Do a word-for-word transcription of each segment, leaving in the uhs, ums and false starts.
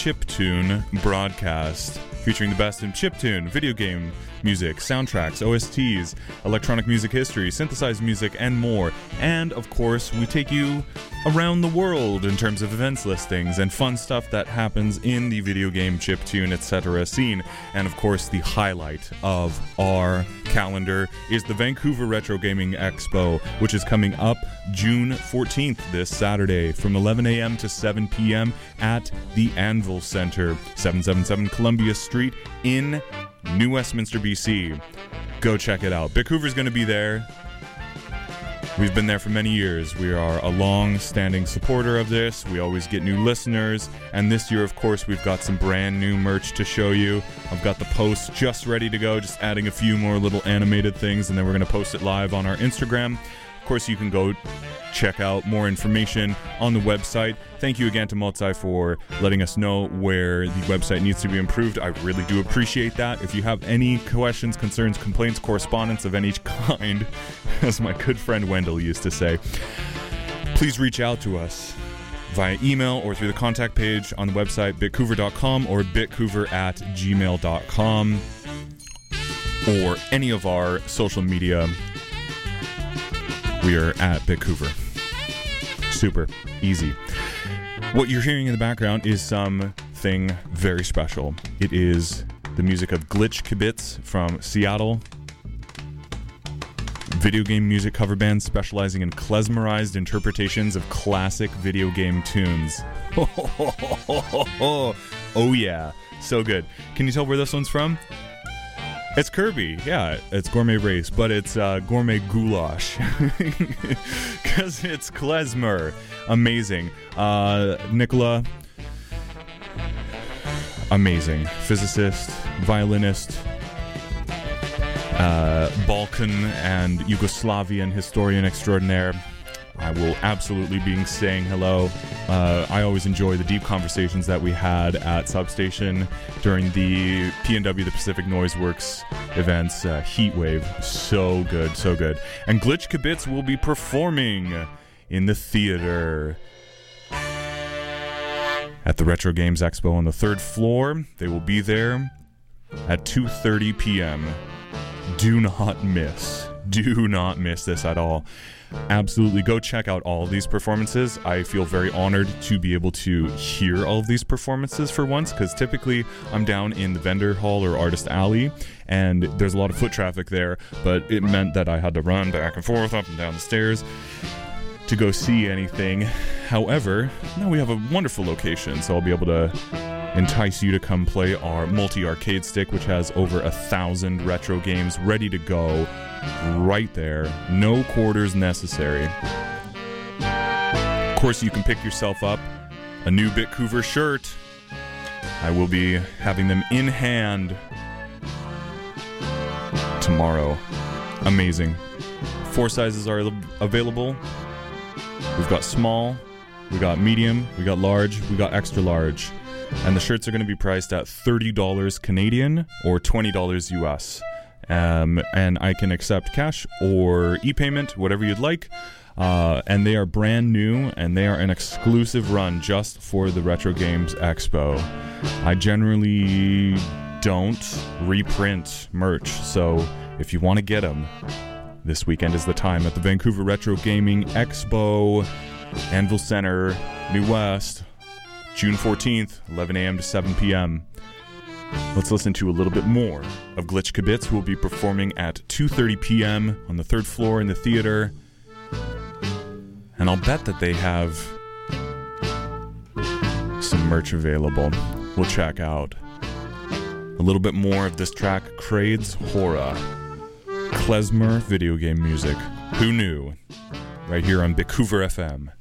Chiptune broadcast, featuring the best in chiptune, video game music, soundtracks, O S Ts, electronic music history, synthesized music, and more. And, of course, we take you around the world in terms of events listings and fun stuff that happens in the video game, chiptune, et cetera scene. And, of course, the highlight of our calendar is the Vancouver Retro Gaming Expo, which is coming up June fourteenth, this Saturday, from eleven a.m. to seven p.m. at the Anvil Center, seven seventy-seven Columbia Street in New Westminster, B C. Go check it out. Vancouver's going to be there. We've been there for many years. We are a long-standing supporter of this. We always get new listeners. And this year, of course, we've got some brand new merch to show you. I've got the post just ready to go, just adding a few more little animated things, and then we're going to post it live on our Instagram. Of course, you can go check out more information on the website. Thank you again to Mozai for letting us know where the website needs to be improved. I really do appreciate that. If you have any questions, concerns, complaints, correspondence of any kind, as my good friend Wendell used to say, please reach out to us via email or through the contact page on the website bitcouver dot com or bitcouver at gmail dot com or any of our social media. We are at Bitcouver. Super easy. What you're hearing in the background is something very special. It is the music of Glitch Kibitz from Seattle. Video game music cover band specializing in klezmerized interpretations of classic video game tunes. Oh yeah, so good. Can you tell where this one's from? It's Kirby, yeah, it's Gourmet Race, but it's uh, Gourmet Goulash, because it's klezmer. Amazing. Uh, Nicola, amazing. Physicist, violinist, uh, Balkan and Yugoslavian historian extraordinaire. I will absolutely be saying hello. Uh, I always enjoy the deep conversations that we had at Substation during the P N W, the Pacific Noise Works events, uh, Heatwave. So good, so good. And Glitch Kibitz will be performing in the theater at the Retro Games Expo on the third floor. They will be there at two thirty p.m. Do not miss. Do not miss this at all. Absolutely go check out all of these performances. I feel very honored to be able to hear all of these performances for once, because typically I'm down in the vendor hall or artist alley and there's a lot of foot traffic there, but it meant that I had to run back and forth up and down the stairs to go see anything. However, now we have a wonderful location, so I'll be able to entice you to come play our multi-arcade stick, which has over a thousand retro games ready to go right there. No quarters necessary. Of course, you can pick yourself up a new Bitcouver shirt. I will be having them in hand tomorrow. Amazing. Four sizes are available. We've got small, we got medium, we got large, we got extra large. And the shirts are going to be priced at thirty dollars Canadian or twenty dollars U S. Um, and I can accept cash or e-payment, whatever you'd like. Uh, and they are brand new, and they are an exclusive run just for the Retro Games Expo. I generally don't reprint merch, so if you want to get them, this weekend is the time at the Vancouver Retro Gaming Expo, Anvil Center, New West, June fourteenth, eleven a.m. to seven p.m. Let's listen to a little bit more of Glitch Kibitz, who will be performing at two thirty p.m. on the third floor in the theater. And I'll bet that they have some merch available. We'll check out a little bit more of this track, Kraid's Hora. Klezmer video game music. Who knew? Right here on Bitcouver F M.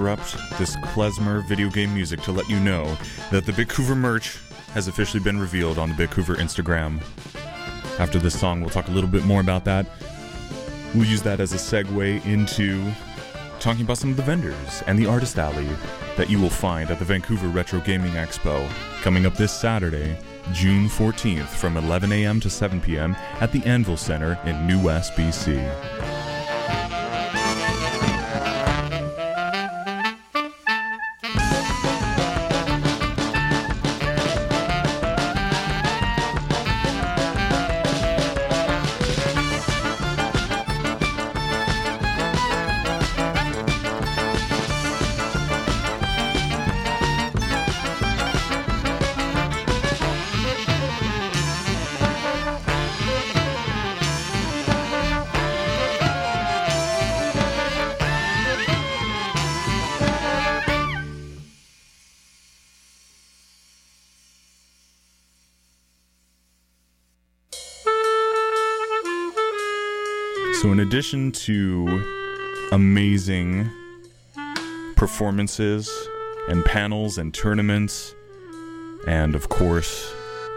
interrupt this klezmer video game music to let you know that the Bitcouver merch has officially been revealed on the Bitcouver Instagram. After this song, we'll talk a little bit more about that. We'll use that as a segue into talking about some of the vendors and the artist alley that you will find at the Vancouver Retro Gaming Expo coming up this Saturday, June fourteenth from eleven a.m. to seven p.m. at the Anvil Center in New West, B C. So in addition to amazing performances and panels and tournaments and, of course,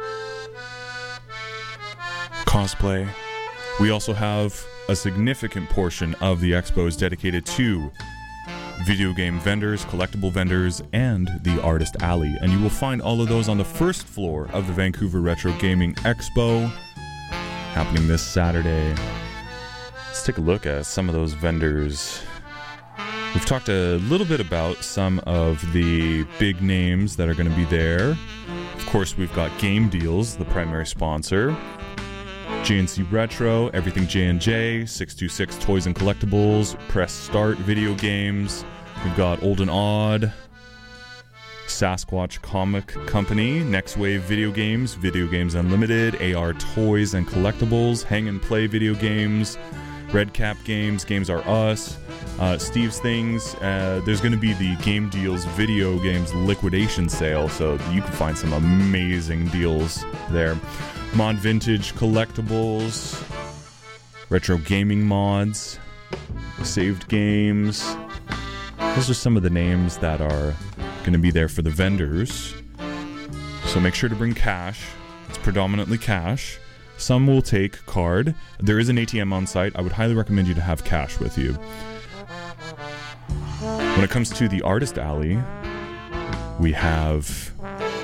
cosplay, we also have a significant portion of the expos dedicated to video game vendors, collectible vendors, and the Artist Alley. And you will find all of those on the first floor of the Vancouver Retro Gaming Expo, happening this Saturday. Let's take a look at some of those vendors. We've talked a little bit about some of the big names that are going to be there. Of course, we've got Game Deals, the primary sponsor. J and C Retro, Everything J and J, six two six Toys and Collectibles, Press Start Video Games. We've got Old and Odd, Sasquatch Comic Company, Next Wave Video Games, Video Games Unlimited, A R Toys and Collectibles, Hang and Play Video Games, Red Cap Games, Games Are Us, uh, Steve's Things. Uh, there's going to be the Game Deals Video Games liquidation sale, so you can find some amazing deals there. Mod Vintage Collectibles, Retro Gaming Mods, Saved Games. Those are some of the names that are going to be there for the vendors. So make sure to bring cash. It's predominantly cash. Some will take card. There is an A T M on site. I would highly recommend you to have cash with you. When it comes to the Artist Alley, we have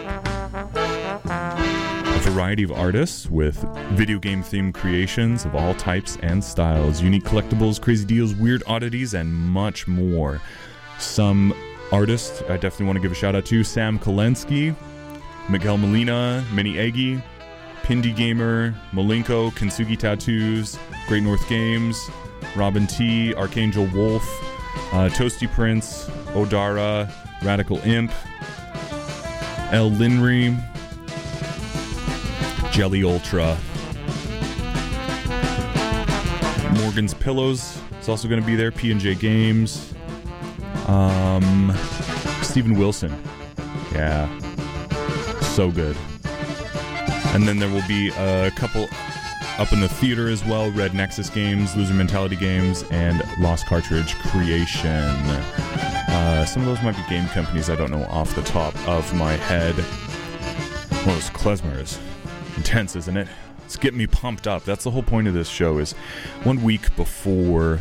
a variety of artists with video game themed creations of all types and styles, unique collectibles, crazy deals, weird oddities, and much more. Some artists I definitely want to give a shout out to: Sam Kolensky, Miguel Molina, Mini Eggy, Pindy Gamer, Malenko, Kintsugi Tattoos, Great North Games, Robin T, Archangel Wolf, uh, Toasty Prince, Odara, Radical Imp, El Linry, Jelly Ultra. Morgan's Pillows is also going to be there, P and J Games. Um, Steven Wilson. Yeah. So good. And then there will be a couple up in the theater as well: Red Nexus Games, Loser Mentality Games, and Lost Cartridge Creation. Uh, some of those might be game companies I don't know off the top of my head. Well, this klezmer is intense, isn't it? It's getting me pumped up. That's the whole point of this show, is one week before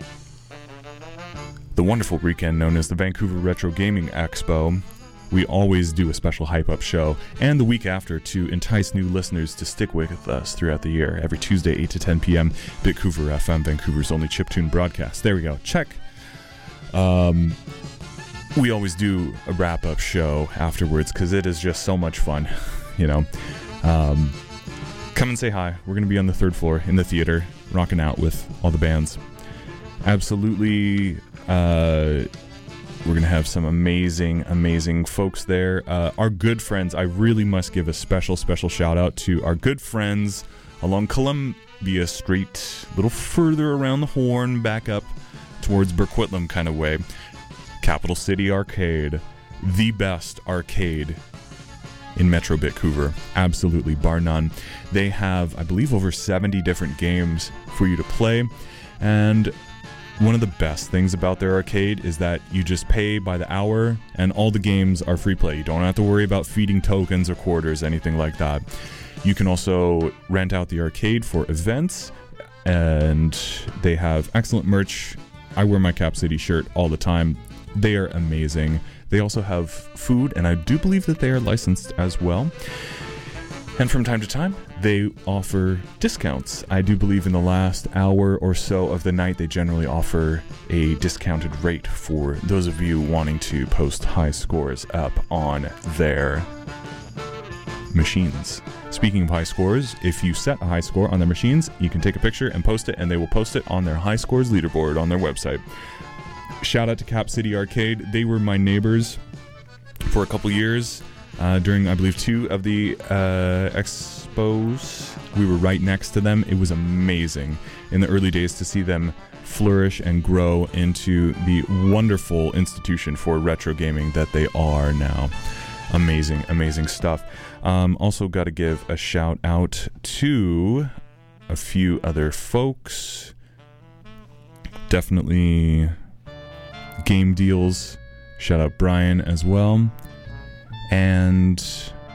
the wonderful weekend known as the Vancouver Retro Gaming Expo, we always do a special hype-up show, and the week after, to entice new listeners to stick with us throughout the year. Every Tuesday, eight to ten p.m., Bitcouver F M, Vancouver's only chiptune broadcast. There we go. Check. Um, we always do a wrap-up show afterwards, because it is just so much fun, you know. Um, come and say hi. We're going to be on the third floor in the theater, rocking out with all the bands. Absolutely... Uh, we're going to have some amazing, amazing folks there. Uh, our good friends, I really must give a special, special shout out to our good friends along Columbia Street, a little further around the Horn, back up towards Burquitlam kind of way. Capital City Arcade, the best arcade in Metro Bitcouver. Absolutely, bar none. They have, I believe, over seventy different games for you to play. And one of the best things about their arcade is that you just pay by the hour and all the games are free play. You don't have to worry about feeding tokens or quarters, anything like that. You can also rent out the arcade for events, and they have excellent merch. I wear my Cap City shirt all the time. They are amazing. They also have food, and I do believe that they are licensed as well. And from time to time, they offer discounts. I do believe in the last hour or so of the night, they generally offer a discounted rate for those of you wanting to post high scores up on their machines. Speaking of high scores, if you set a high score on their machines, you can take a picture and post it, and they will post it on their high scores leaderboard on their website. Shout out to Cap City Arcade. They were my neighbors for a couple years. Uh, during, I believe, two of the uh, expos. We were right next to them. It was amazing in the early days to see them flourish and grow into the wonderful institution for retro gaming that they are now. Amazing, amazing stuff. Um, also got to give a shout out to a few other folks. Definitely Game Deals. Shout out Brian as well. And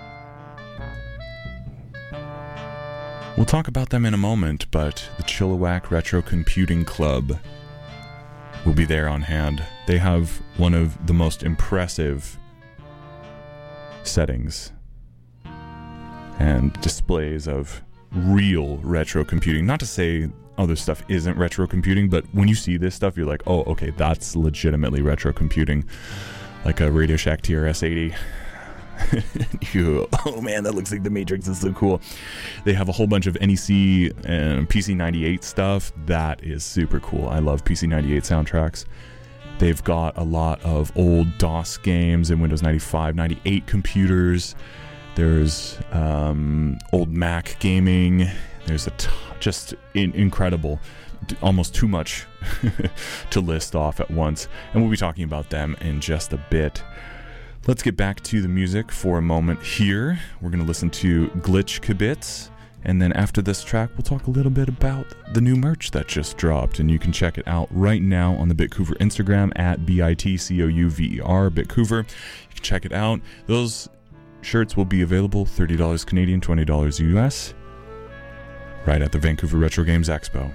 we'll talk about them in a moment, but the Chilliwack Retro Computing Club will be there on hand. They have one of the most impressive settings and displays of real retro computing. Not to say other stuff isn't retro computing, but when you see this stuff, you're like, oh, okay, that's legitimately retro computing. Like a Radio Shack T R S eighty. you, oh man, that looks like the Matrix. Is so cool. They have a whole bunch of N E C and P C ninety-eight stuff. That is super cool. I love P C ninety-eight soundtracks. They've got a lot of old DOS games and Windows ninety-five, ninety-eight computers. There's um, old Mac gaming. There's a t- just in- incredible, almost too much to list off at once. And we'll be talking about them in just a bit. Let's get back to the music for a moment here. We're going to listen to Glitch Kibitz. And then after this track, we'll talk a little bit about the new merch that just dropped. And you can check it out right now on the Bitcouver Instagram at B I T C O U V E R, Bitcouver. You can check it out. Those shirts will be available thirty dollars Canadian, twenty dollars U S, right at the Vancouver Retro Games Expo.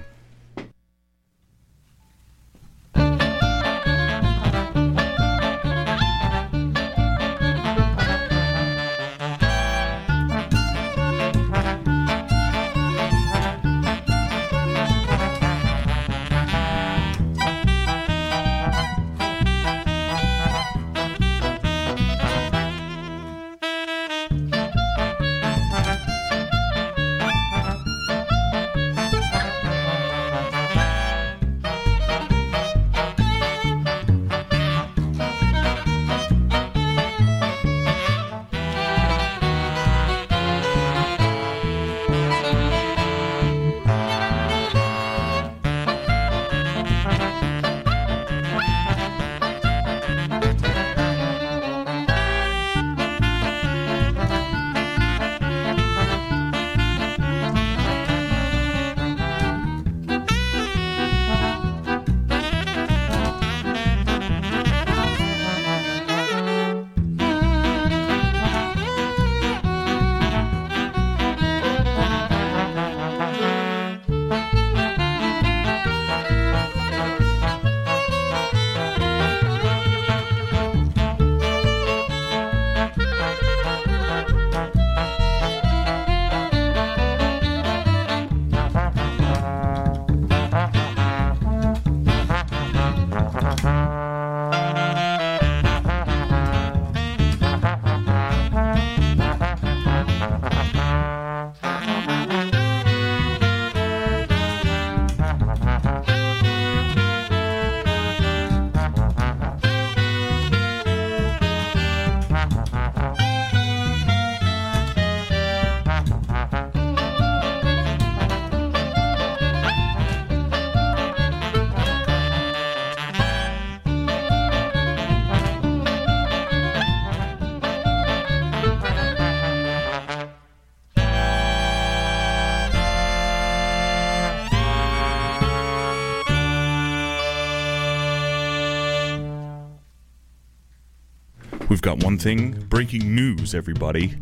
We've got one thing, breaking news, everybody.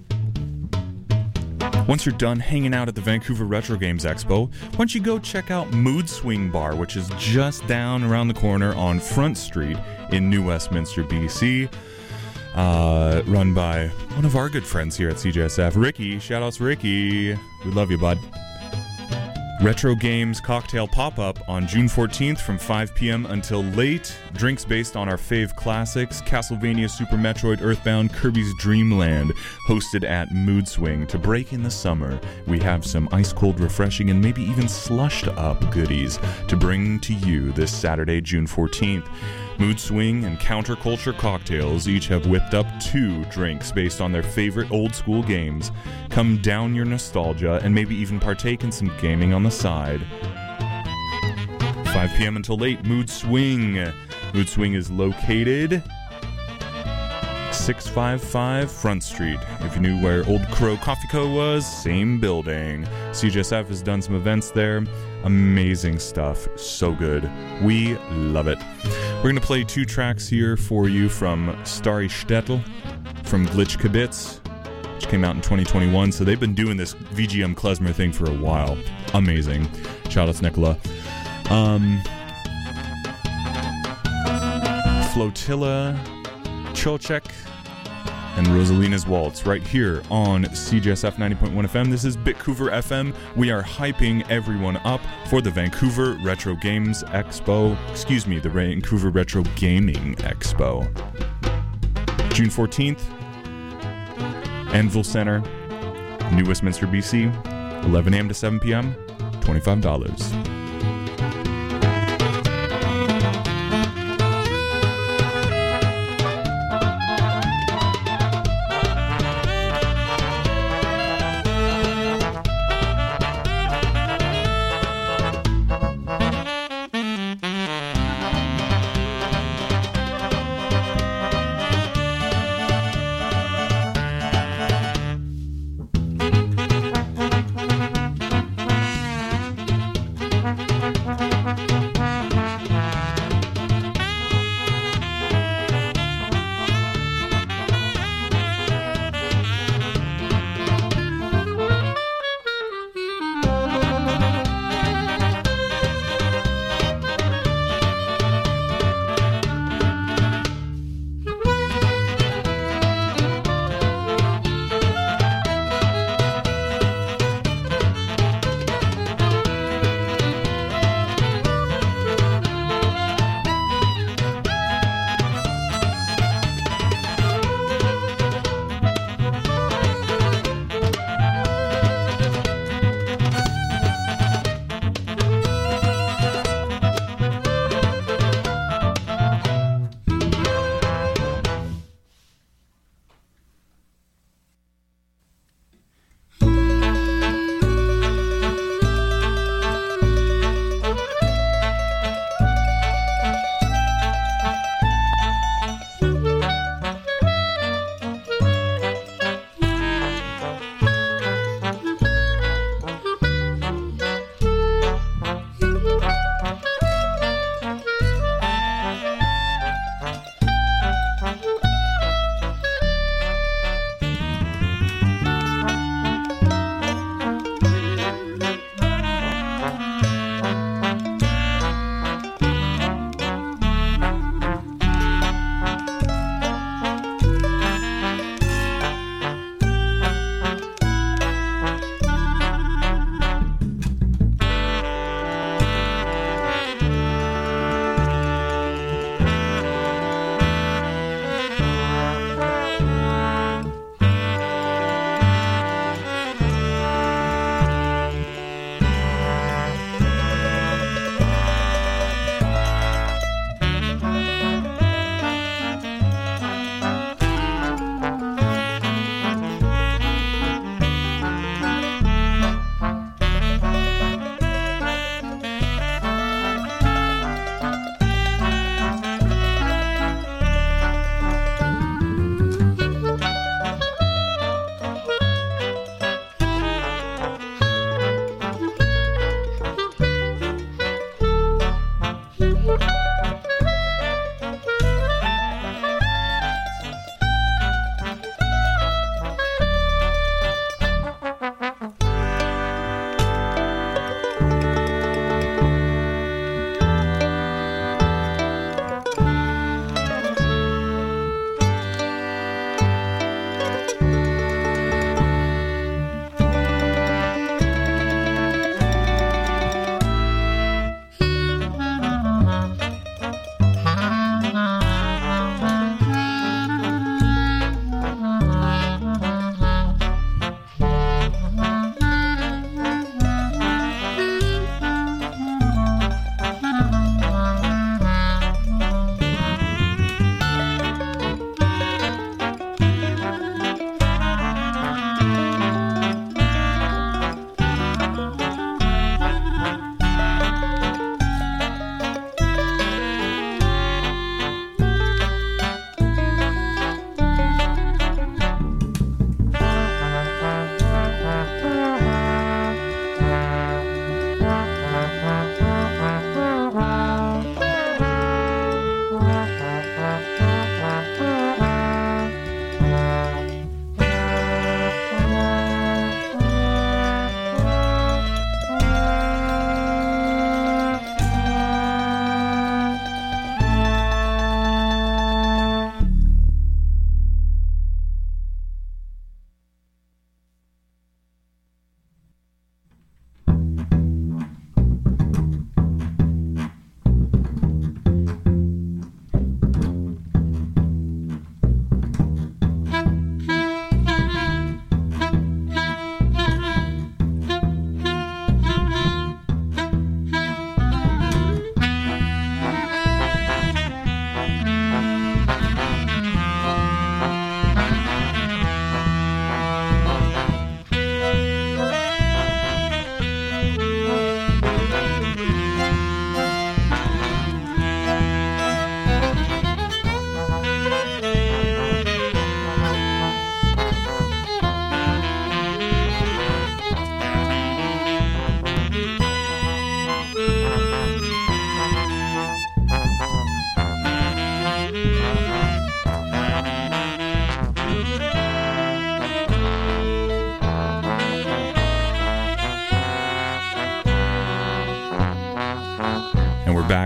Once you're done hanging out at the Vancouver Retro Games Expo, why don't you go check out Mood Swing Bar, which is just down around the corner on Front Street in New Westminster, B C. Uh, run by one of our good friends here at C J S F, Ricky. Shoutouts, Ricky. We love you, bud. Retro Games Cocktail Pop-Up on June fourteenth from five p.m. until late. Drinks based on our fave classics, Castlevania, Super Metroid, Earthbound, Kirby's Dream Land, hosted at Mood Swing. To break in the summer, we have some ice-cold, refreshing, and maybe even slushed-up goodies to bring to you this Saturday, June fourteenth. Mood Swing and Counterculture Cocktails each have whipped up two drinks based on their favorite old-school games. Come down your nostalgia and maybe even partake in some gaming on the side. five p.m. until late, Mood Swing. Mood Swing is located six fifty-five Front Street. If you knew where Old Crow Coffee Co. was, same building. C J S F has done some events there. Amazing stuff. So good. We love it. We're going to play two tracks here for you from Starry Shtetl, from Glitch Kibitz, which came out in twenty twenty-one. So they've been doing this V G M klezmer thing for a while. Amazing. Shout out to Nicola. Um, Flotilla, Chocek, and Rosalina's Waltz right here on C J S F ninety point one F M. This is Bitcouver F M. We are hyping everyone up for the Vancouver Retro Games Expo. Excuse me, the Vancouver Retro Gaming Expo. June fourteenth, Anvil Center, New Westminster, B C, eleven a.m. to seven p.m., twenty-five dollars.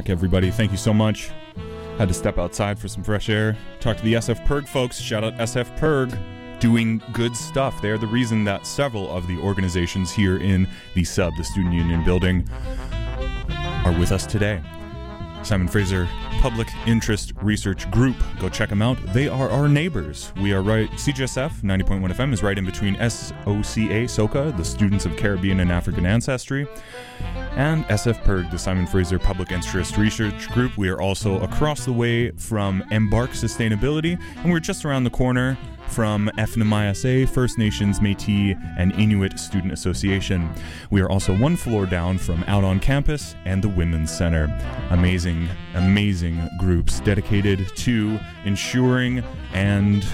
back, everybody. Thank you so much. Had to step outside for some fresh air. Talk to the S F Perg folks. Shout out S F Perg. Doing good stuff. They're the reason that several of the organizations here in the sub, the Student Union building, are with us today. Simon Fraser Public Interest Research Group. Go check them out. They are our neighbors. We are right. C G S F ninety point one F M is right in between S O C A, SOCA, the Students of Caribbean and African Ancestry, and S F Perg, the Simon Fraser Public Interest Research Group. We are also across the way from Embark Sustainability, and we're just around the corner from F N M I S A, First Nations, Métis, and Inuit Student Association. We are also one floor down from Out on Campus and the Women's Center. Amazing, amazing groups dedicated to ensuring and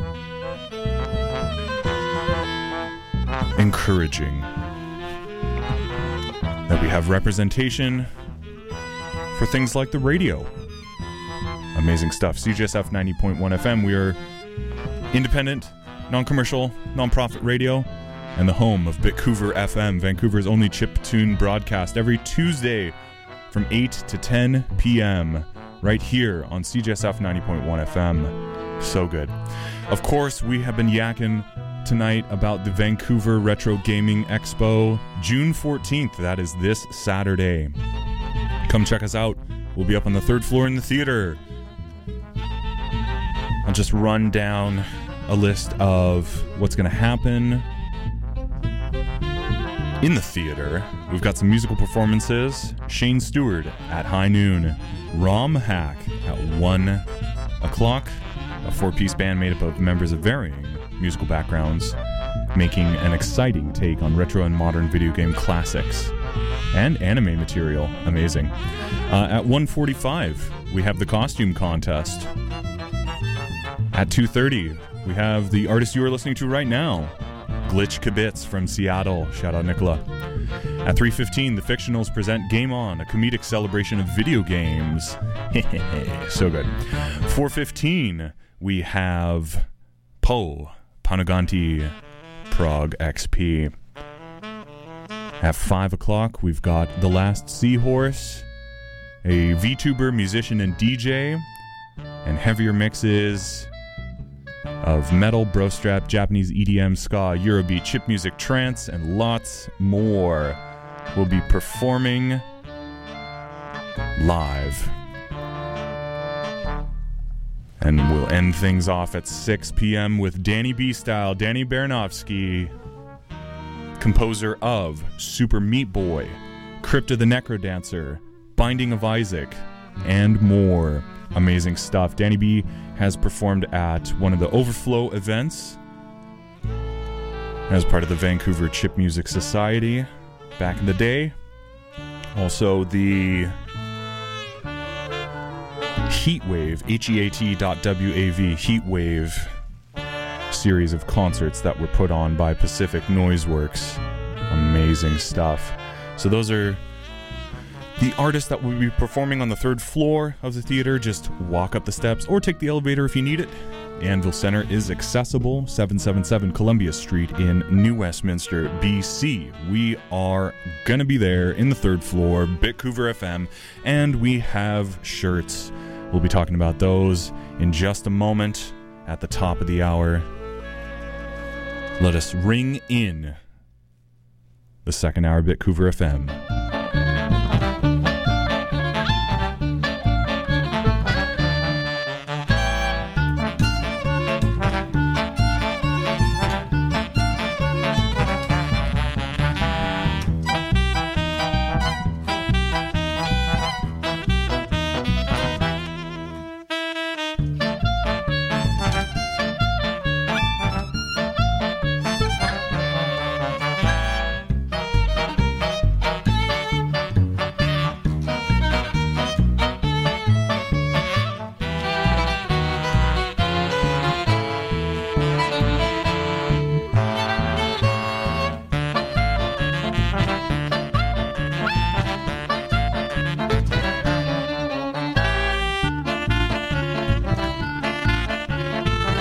encouraging that we have representation for things like the radio. Amazing stuff. C G S F ninety point one F M. We are independent, non-commercial, non-profit radio, and the home of Bitcouver F M, Vancouver's only chiptune broadcast, every Tuesday from eight to ten p.m. right here on C G S F ninety point one F M. So good. Of course, we have been yakking tonight about the Vancouver Retro Gaming Expo, June fourteenth. That is this Saturday. Come check us out. We'll be up on the third floor in the theater. I'll just run down a list of what's going to happen in the theater. We've got some musical performances. Shane Stewart at high noon. Rom Hack at one o'clock. A four-piece band made up of members of varying musical backgrounds, making an exciting take on retro and modern video game classics and anime material. Amazing. Uh, at one forty-five, we have the costume contest. At two thirty, we have the artist you are listening to right now, Glitch Kibitz from Seattle. Shout out Nicola. At three fifteen, the Fictionals present Game On, a comedic celebration of video games. So good. four fifteen, we have Poe Panaganti Prague X P. At five o'clock, we've got The Last Seahorse, a VTuber, musician, and D J, and heavier mixes of metal, bro-strap, Japanese E D M, ska, Eurobeat, chip music, trance, and lots more. We'll be performing live. And we'll end things off at six p.m. with Danny B Style, Danny Baranovsky, composer of Super Meat Boy, Crypta the Necrodancer, Binding of Isaac, and more. Amazing stuff. Danny B has performed at one of the Overflow events as part of the Vancouver Chip Music Society back in the day. Also the Heatwave, H E A T dot W A V, Heatwave series of concerts that were put on by Pacific Noiseworks. Amazing stuff. So those are the artists that will be performing on the third floor of the theater. Just walk up the steps or take the elevator if you need it. Anvil Center is accessible, seven seventy-seven Columbia Street in New Westminster, B C. We are going to be there in the third floor, Bitcouver F M, and we have shirts. We'll be talking about those in just a moment at the top of the hour. Let us ring in the second hour, Bitcouver F M.